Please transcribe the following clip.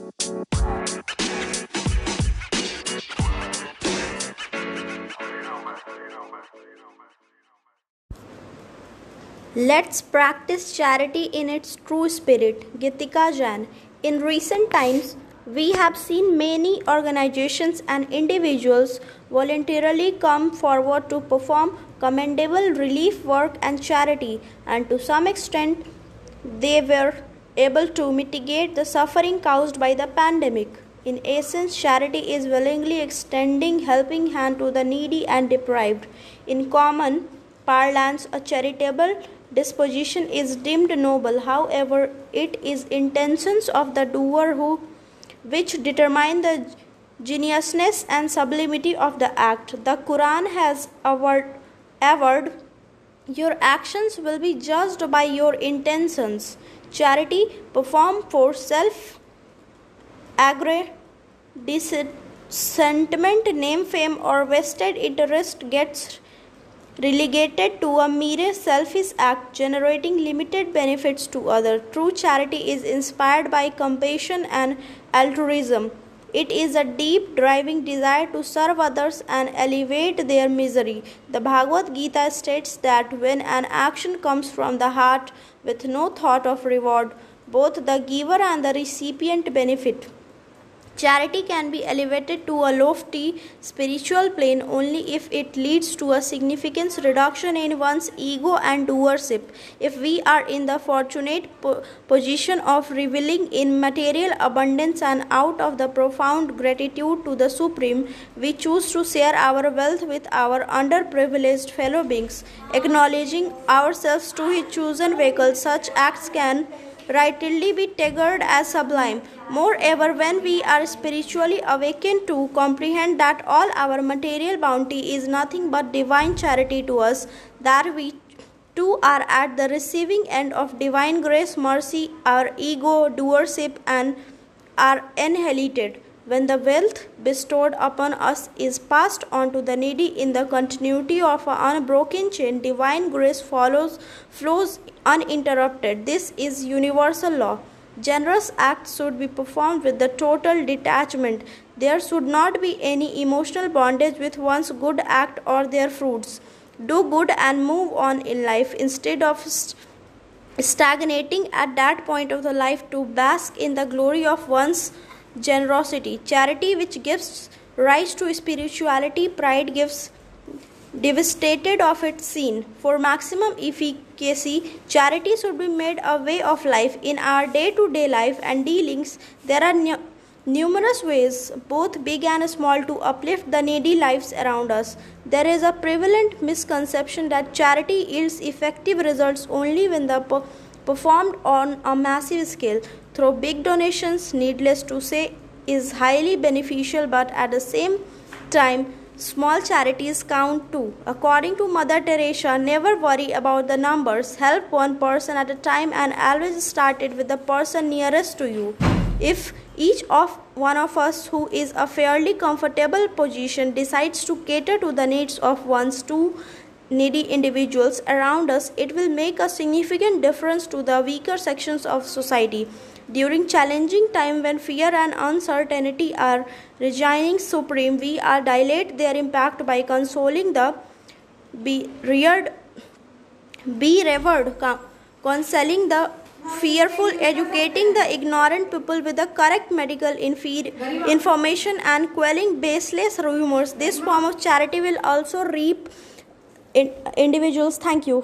Let's practice charity in its true spirit. Gitika Jain. In recent times, we have seen many organizations and individuals voluntarily come forward to perform commendable relief work and charity, and to some extent, they were able to mitigate the suffering caused by the pandemic. In essence, charity is willingly extending helping hand to the needy and deprived. In common parlance, a charitable disposition is deemed noble. However, it is intentions of the doer which determine the genuineness and sublimity of the act. The Quran has averred, your actions will be judged by your intentions. Charity performed for self aggrandizement, name, fame, or vested interest gets relegated to a mere selfish act generating limited benefits to others. True charity is inspired by compassion and altruism. It is a deep driving desire to serve others and alleviate their misery. The Bhagavad Gita states that when an action comes from the heart with no thought of reward, both the giver and the recipient benefit. Charity can be elevated to a lofty spiritual plane only if it leads to a significant reduction in one's ego and doership. If we are in the fortunate position of reveling in material abundance and out of the profound gratitude to the Supreme, we choose to share our wealth with our underprivileged fellow beings, acknowledging ourselves to His chosen vehicle. Such acts can rightly be tagged as sublime. Moreover, when we are spiritually awakened to comprehend that all our material bounty is nothing but divine charity to us, that we too are at the receiving end of divine grace, mercy, our ego, doership, and are annihilated. When the wealth bestowed upon us is passed on to the needy in the continuity of an unbroken chain, divine grace flows uninterrupted. This is universal law. Generous acts should be performed with the total detachment. There should not be any emotional bondage with one's good act or their fruits. Do good and move on in life instead of stagnating at that point of the life to bask in the glory of one's generosity. Charity, which gives rise to spirituality, pride gives devastated of its sin. For maximum efficacy, charity should be made a way of life. In our day-to-day life and dealings, there are numerous ways, both big and small, to uplift the needy lives around us. There is a prevalent misconception that charity yields effective results only when performed on a massive scale. Through big donations, needless to say, is highly beneficial, but at the same time, small charities count too. According to Mother Teresa, never worry about the numbers. Help one person at a time and always start it with the person nearest to you. If each one of us who is a fairly comfortable position decides to cater to the needs of one's two needy individuals around us, it will make a significant difference to the weaker sections of society. During challenging time when fear and uncertainty are reigning supreme, we are dilate their impact by consoling the bereaved, counseling the fearful, educating the ignorant people with the correct medical information, and quelling baseless rumors. This form of charity will also reap individuals. Thank you.